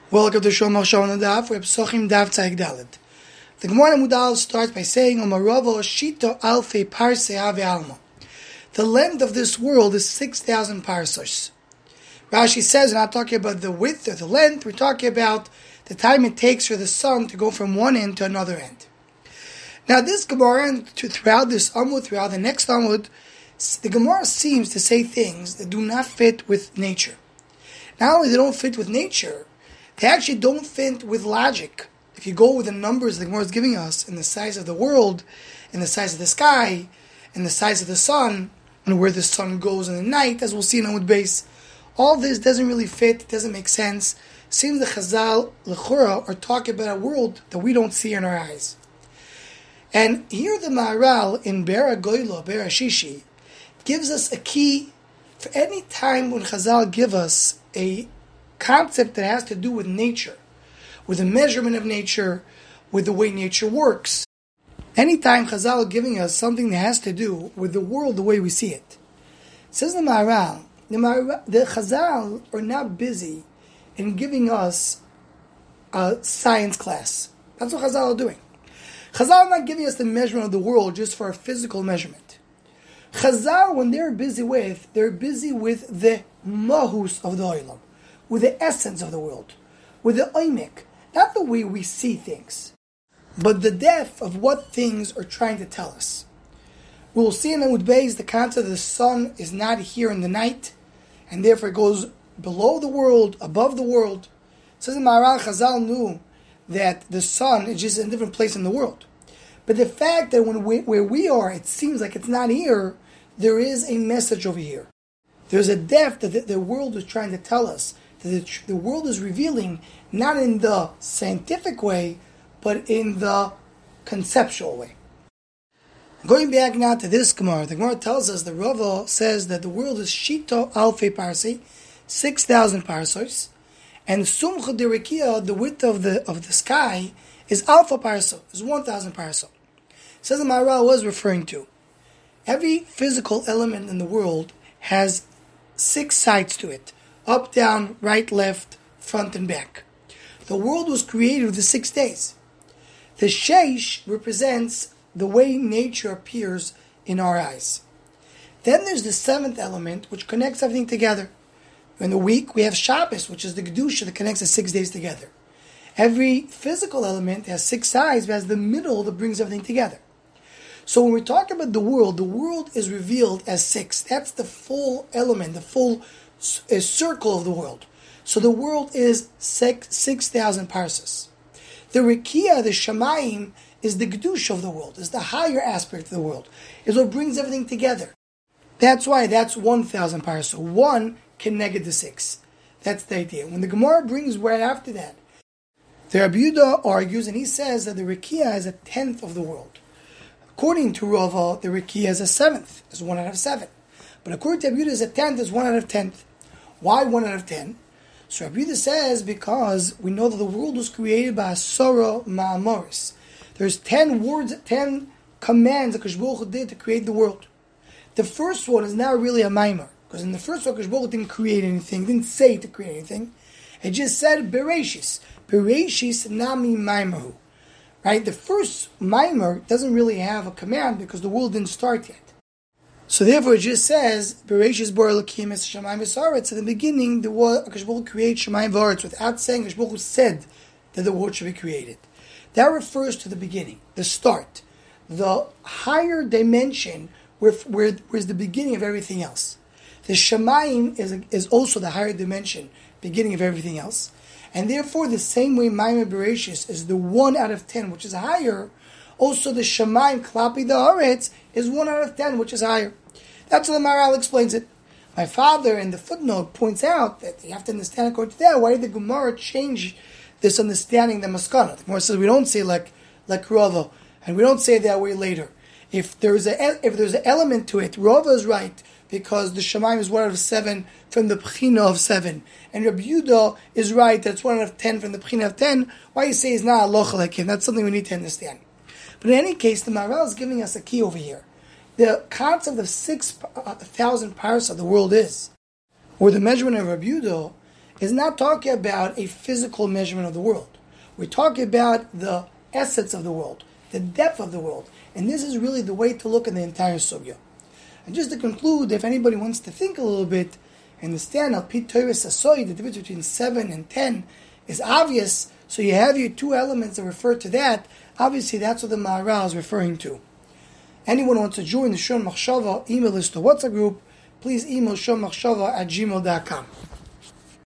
Welcome to Shomar Shalom Daf. We're Psochim Daf Tzaik Dalet. The Gemara Mudal starts by saying, "Omaravo Shito Alfei Parse Ave Alma." The length of this world is 6,000 parsos. Rashi says, we're not talking about the width or the length. We're talking about the time it takes for the sun to go from one end to another end. Now, this Gemara, and throughout this Amud, throughout the next Amud, the Gemara seems to say things that do not fit with nature. Not only they don't fit with nature, they actually don't fit with logic. If you go with the numbers the Gemara is giving us in the size of the world, in the size of the sky, in the size of the sun, and where the sun goes in the night, as we'll see in Amud Beis, all this doesn't really fit, doesn't make sense. Seems the Chazal, L'chora, are talking about a world that we don't see in our eyes. And here the Maharal in Be'er HaGoyla, Be'er HaShishi, gives us a key for any time when Chazal give us a concept that has to do with nature, with the measurement of nature, with the way nature works. Anytime Chazal are giving us something that has to do with the world the way we see it. Says the Maharal, the Chazal are not busy in giving us a science class. That's what Chazal are doing. Chazal are not giving us the measurement of the world just for a physical measurement. Chazal, when they're busy with the mahus of the olam, with the essence of the world, with the oimek, not the way we see things, but the depth of what things are trying to tell us. We'll see in Amud Beis the concept that the sun is not here in the night, and therefore it goes below the world, above the world. It says in Maharal, Chazal knew that the sun is just in a different place in the world. But the fact that where we are, it seems like it's not here, there is a message over here. There's a depth that the world is trying to tell us, that the world is revealing, not in the scientific way, but in the conceptual way. Going back now to this Gemara, the Gemara tells us, the Rava says that the world is Shito Alfei Parsi, 6,000 parsos, and Sumcha Derikia, the width of the sky, is Alpha Parso, is 1,000 parso. Says the Maharal was referring to. Every physical element in the world has 6 sides to it. Up, down, right, left, front, and back. The world was created with the 6 days. The Sheish represents the way nature appears in our eyes. Then there's the 7th element, which connects everything together. In the week, we have Shabbos, which is the Kedusha that connects the 6 days together. Every physical element has 6 sides, but has the middle that brings everything together. So when we talk about the world is revealed as 6. That's the full element, the full circle of the world. So the world is 6,000 parses. The Rikia, the Shamayim, is the Kedusha of the world, is the higher aspect of the world, is what brings everything together. That's why that's 1,000 parses. 1 can negate the 6. That's the idea. When the Gemara brings right after that, the Rabbi Yehuda argues, and he says that the Rikia is 1/10 of the world. According to Rava, the Rikia is 1/7, is 1 out of 7. But according to Rabbi Yehuda, is 1/10, is 1 out of 10. Why 1 out of 10? So Rabbi Yehuda says because we know that the world was created by Asara Ma'amoris. There's 10 words, 10 commands that Akash Baruch Hu did to create the world. The first one is not really a maimer, because in the first one Akash Baruch Hu didn't create anything, didn't say to create anything. It just said Bereshis. Bereshis nami maimahu. Right? The first maimer doesn't really have a command because the world didn't start yet. So therefore it just says Bereshis bar Elokim es shamayim v'aretz. In the beginning, the word Akash Baruch Hu created shamayim v'aretz without saying Akash Baruch Hu said that the world should be created. That refers to the beginning, the start, the higher dimension where is the beginning of everything else. The shamayim is also the higher dimension, beginning of everything else. And therefore, the same way Maimer Bereshis is the 1 out of 10, which is higher, also the Shamayim Klapi the Haaretz is 1 out of 10, which is higher. That's how the Maharal explains it. My father in the footnote points out that you have to understand according to that, why did the Gemara change this understanding, the Maskana? The Gemara says we don't say like Rava, and we don't say that way later. If there's an element to it, Rava is right, because the Shamayim is 1 out of 7 from the Pchina of 7. And Rabbi Yehuda is right that it's 1 out of 10 from the Pchina of 10. Why you say it's not halacha like him? That's something we need to understand. But in any case, the Maharal is giving us a key over here. The concept of 6,000 paras of the world is, or the measurement of Rabbi Yehuda, is not talking about a physical measurement of the world. We're talking about the essence of the world, the depth of the world. And this is really the way to look at the entire sugya. And just to conclude, if anybody wants to think a little bit, understand Al Pi Toras Hasoy, the difference between 7 and 10 is obvious. So you have your two elements that refer to that. Obviously, that's what the Maharal is referring to. Anyone who wants to join the Shon Machshava email list or WhatsApp group, please email shonmachshava@gmail.com.